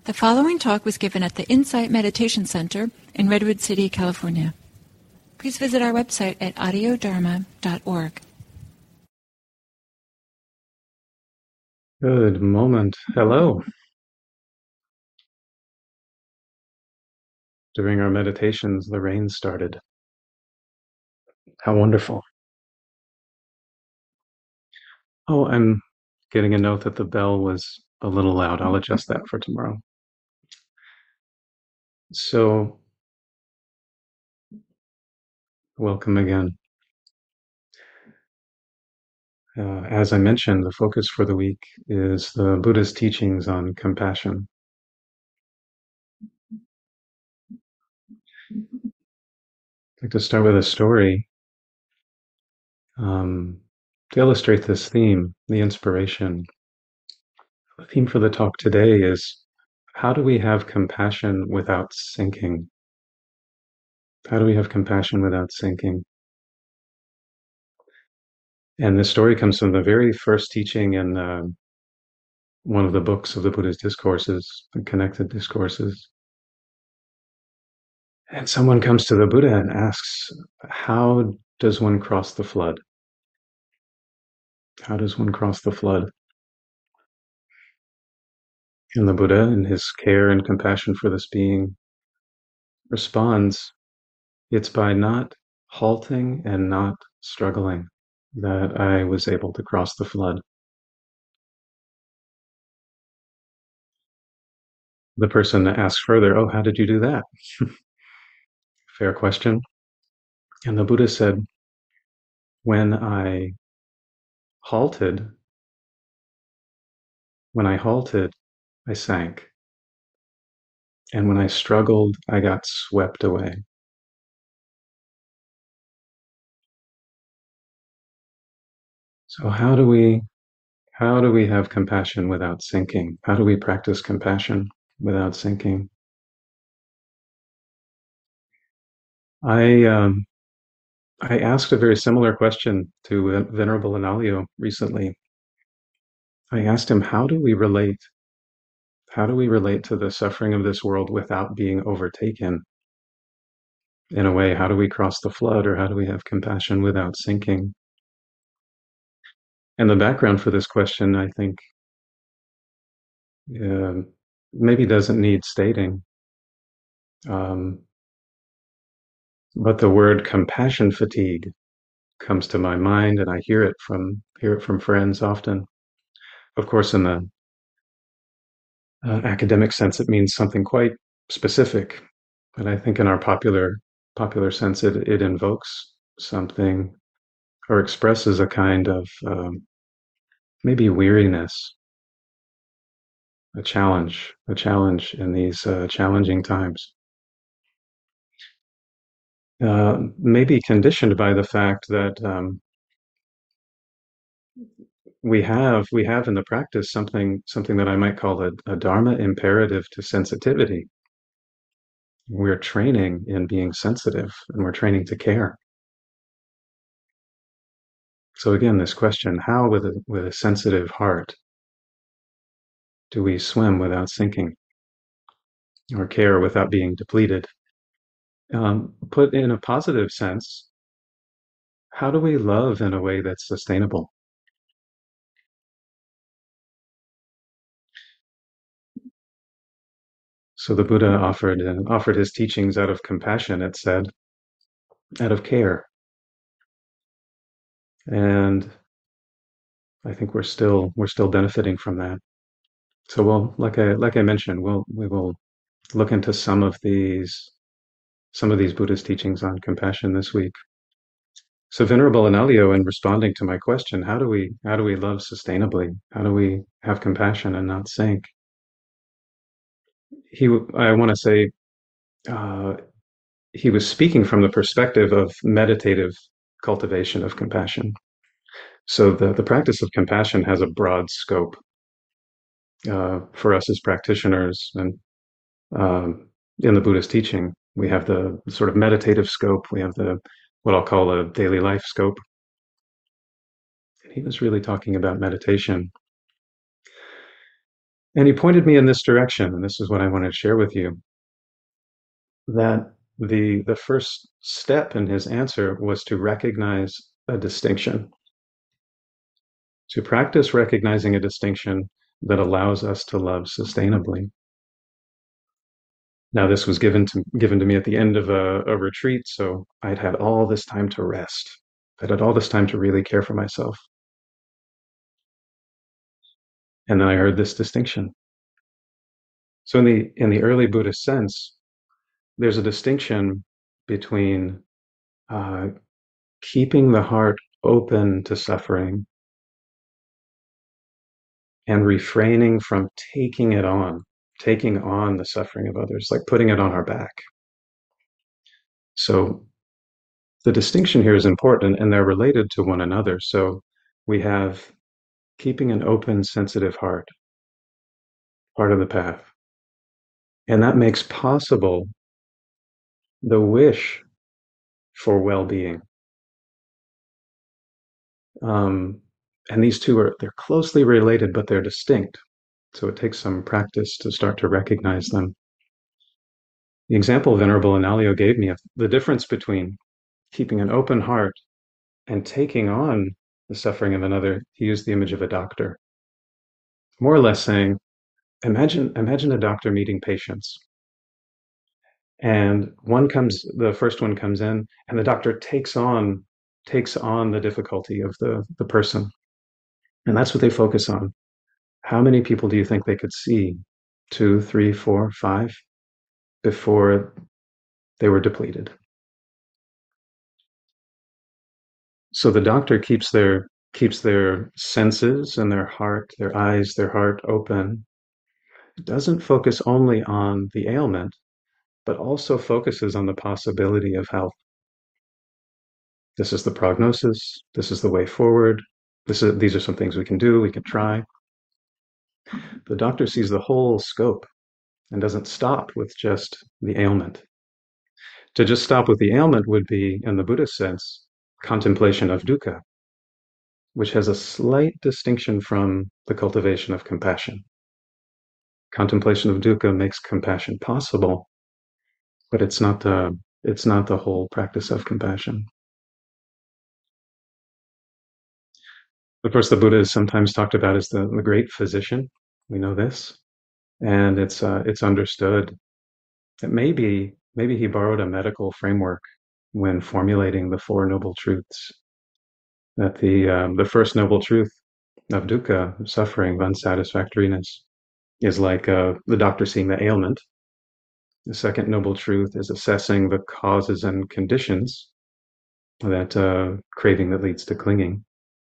The following talk was given at the Insight Meditation Center in Redwood City, California. Please visit our website at audiodharma.org. Good moment. Hello. During our meditations, the rain started. How wonderful. Oh, I'm getting a note that the bell was a little loud. I'll adjust that for tomorrow. So, welcome again. As I mentioned, the focus for the week is the Buddha's teachings on compassion. I'd like to start with a story to illustrate this theme, the inspiration. The theme for the talk today is, how do we have compassion without sinking? How do we have compassion without sinking? And this story comes from the very first teaching in one of the books of the Buddha's discourses, the connected discourses. And someone comes to the Buddha and asks, how does one cross the flood? How does one cross the flood? And the Buddha, in his care and compassion for this being, responds, it's by not halting and not struggling that I was able to cross the flood. The person asks further, oh, how did you do that? Fair question. And the Buddha said, when I halted, I sank. And when I struggled, I got swept away. So how do we have compassion without sinking? How do we practice compassion without sinking? I asked a very similar question to Venerable Analayo recently. I asked him, how do we relate to the suffering of this world without being overtaken? In a way, how do we cross the flood, or how do we have compassion without sinking? And the background for this question, I think, maybe doesn't need stating. But the word compassion fatigue comes to my mind, and I hear it from friends often. Of course, in the academic sense, it means something quite specific. But I think in our popular sense, it invokes something or expresses a kind of maybe weariness, a challenge in these challenging times. Maybe conditioned by the fact that we have in the practice something that I might call a dharma imperative to sensitivity. We're training in being sensitive, and we're training to care. So again, this question: how, with a sensitive heart, do we swim without sinking, or care without being depleted? Put in a positive sense, how do we love in a way that's sustainable? So the Buddha offered his teachings out of compassion, it said, out of care. And I think we're still benefiting from that. So like I mentioned, we will look into some of these Buddhist teachings on compassion this week. So Venerable Analayo, in responding to my question, how do we love sustainably? How do we have compassion and not sink? I want to say, he was speaking from the perspective of meditative cultivation of compassion. So the practice of compassion has a broad scope for us as practitioners, and in the Buddhist teaching, we have the sort of meditative scope. We have what I'll call a daily life scope. And he was really talking about meditation. And he pointed me in this direction, and this is what I want to share with you, that the first step in his answer was to recognize a distinction, to practice recognizing a distinction that allows us to love sustainably. Now, this was given to me at the end of a retreat, so I'd had all this time to rest. I'd had all this time to really care for myself. And then I heard this distinction. So in the early Buddhist sense, there's a distinction between uh, keeping the heart open to suffering and refraining from taking on the suffering of others, like putting it on our back. So the distinction here is important, and they're related to one another. So we have keeping an open, sensitive heart, part of the path. And that makes possible the wish for well-being. And these two they're closely related, but they're distinct. So it takes some practice to start to recognize them. The example Venerable Analayo gave me of the difference between keeping an open heart and taking on the suffering of another, he used the image of a doctor, more or less saying, imagine a doctor meeting patients. And the first one comes in, and the doctor takes on the difficulty of the person. And that's what they focus on. How many people do you think they could see? 2, 3, 4, 5 before they were depleted. So the doctor keeps their senses and their heart, their eyes, their heart open. It doesn't focus only on the ailment, but also focuses on the possibility of health. This is the prognosis. This is the way forward. These are some things we can do. We can try. The doctor sees the whole scope and doesn't stop with just the ailment. To just stop with the ailment would be, in the Buddhist sense, contemplation of dukkha, which has a slight distinction from the cultivation of compassion. Contemplation of dukkha makes compassion possible, but it's not the whole practice of compassion. Of course, the Buddha is sometimes talked about as the great physician. We know this, and it's understood that maybe he borrowed a medical framework when formulating the Four Noble Truths. That the first noble truth of dukkha, suffering, of unsatisfactoriness, is like the doctor seeing the ailment. The second noble truth is assessing the causes and conditions, that craving that leads to clinging.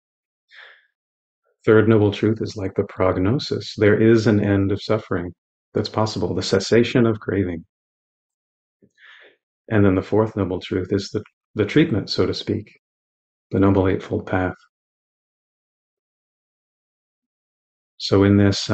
Third noble truth is like the prognosis. There is an end of suffering that's possible, the cessation of craving. And then the fourth noble truth is the treatment, so to speak, the Noble Eightfold Path. So in this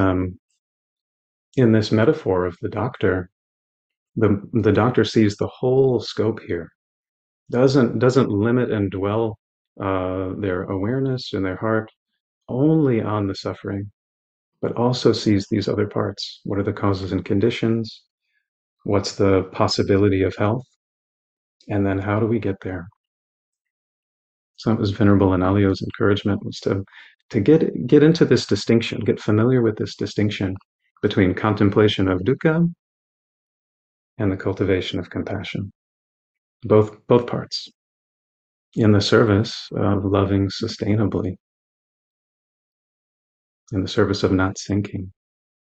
metaphor of the doctor, the doctor sees the whole scope here, doesn't limit and dwell their awareness and their heart only on the suffering, but also sees these other parts. What are the causes and conditions? What's the possibility of health? And then how do we get there? So that was Venerable Analayo's encouragement, was to get into this distinction, get familiar with this distinction between contemplation of dukkha and the cultivation of compassion. Both parts in the service of loving sustainably, in the service of not sinking.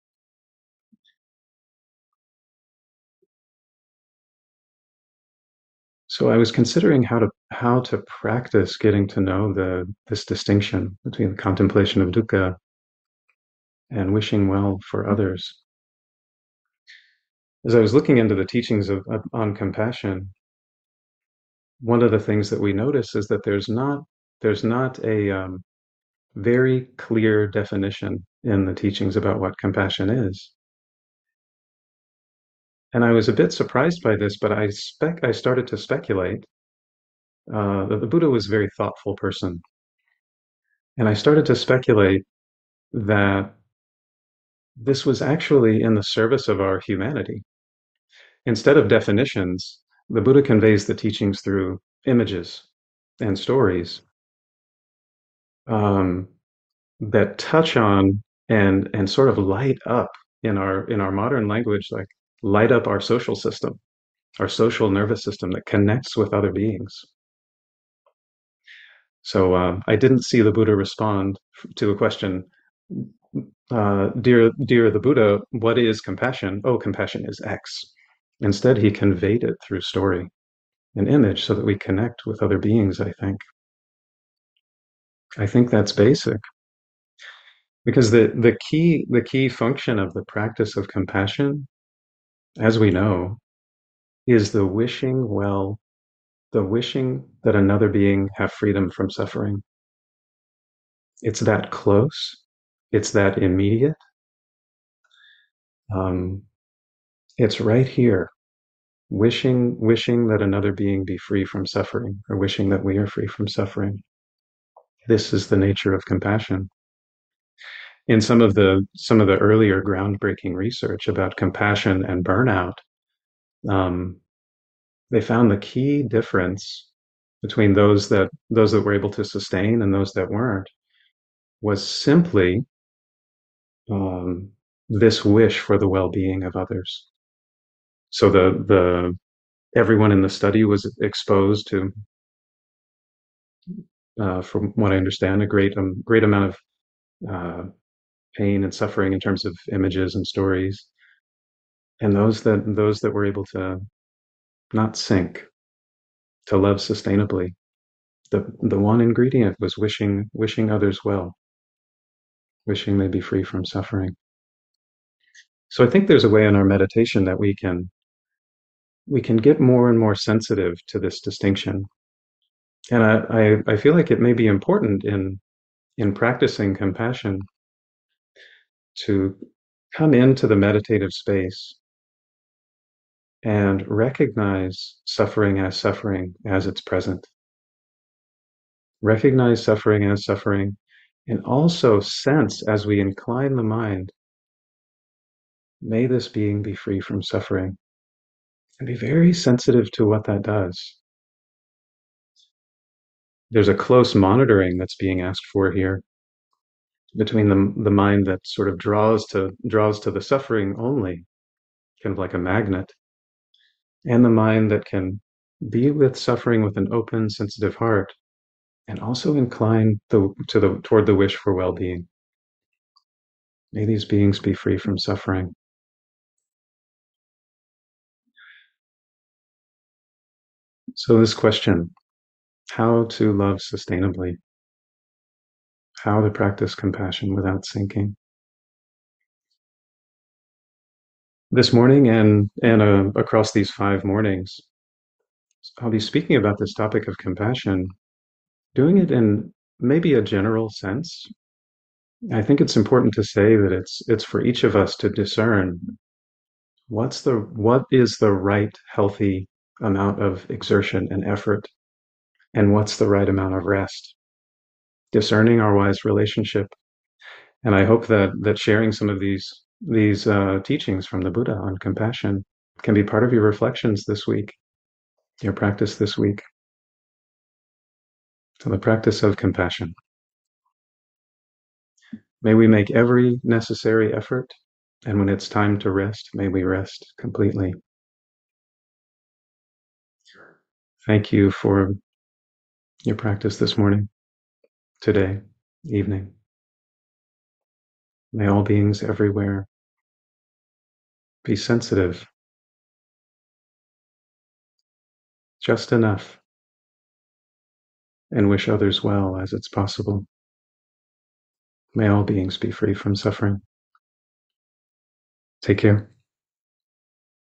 So I was considering how to practice getting to know this distinction between the contemplation of dukkha and wishing well for others. As I was looking into the teachings on compassion, one of the things that we notice is that there's not a very clear definition in the teachings about what compassion is. And I was a bit surprised by this, but I started to speculate that the Buddha was a very thoughtful person. And I started to speculate that this was actually in the service of our humanity. Instead of definitions, the Buddha conveys the teachings through images and stories um, that touch on and sort of light up in our modern language, like light up our social system, our social nervous system that connects with other beings. So I didn't see the Buddha respond to a question, dear the Buddha, what is compassion? Oh, compassion is X. Instead, he conveyed it through story and image so that we connect with other beings, I think. I think that's basic because the key function of the practice of compassion, as we know, is the wishing well, the wishing that another being have freedom from suffering. It's that close, it's that immediate. Um, it's right here, wishing that another being be free from suffering, or wishing that we are free from suffering. This is the nature of compassion. In some of the earlier groundbreaking research about compassion and burnout, um, they found the key difference between those that were able to sustain and those that weren't was simply um, this wish for the well-being of others. So the everyone in the study was exposed to, from what I understand, a great amount of uh, pain and suffering in terms of images and stories, and those that were able to not sink, to love sustainably. The one ingredient was wishing others well, wishing they be free from suffering. So I think there's a way in our meditation that we can get more and more sensitive to this distinction. And I feel like it may be important in practicing compassion to come into the meditative space and recognize suffering as it's present. Recognize suffering as suffering, and also sense as we incline the mind, may this being be free from suffering, and be very sensitive to what that does. There's a close monitoring that's being asked for here between the mind that sort of draws to the suffering only, kind of like a magnet, and the mind that can be with suffering with an open, sensitive heart, and also incline toward the wish for well-being. May these beings be free from suffering. So this question, how to love sustainably, how to practice compassion without sinking. This morning and across these 5 mornings, I'll be speaking about this topic of compassion, doing it in maybe a general sense. I think it's important to say that it's for each of us to discern what is the right healthy amount of exertion and effort, and what's the right amount of rest. Discerning our wise relationship. And I hope that sharing some of these teachings from the Buddha on compassion can be part of your reflections this week, your practice this week. So the practice of compassion. May we make every necessary effort, and when it's time to rest, may we rest completely. Thank you for your practice this morning, today, evening. May all beings everywhere be sensitive, just enough, and wish others well as it's possible. May all beings be free from suffering. Take care.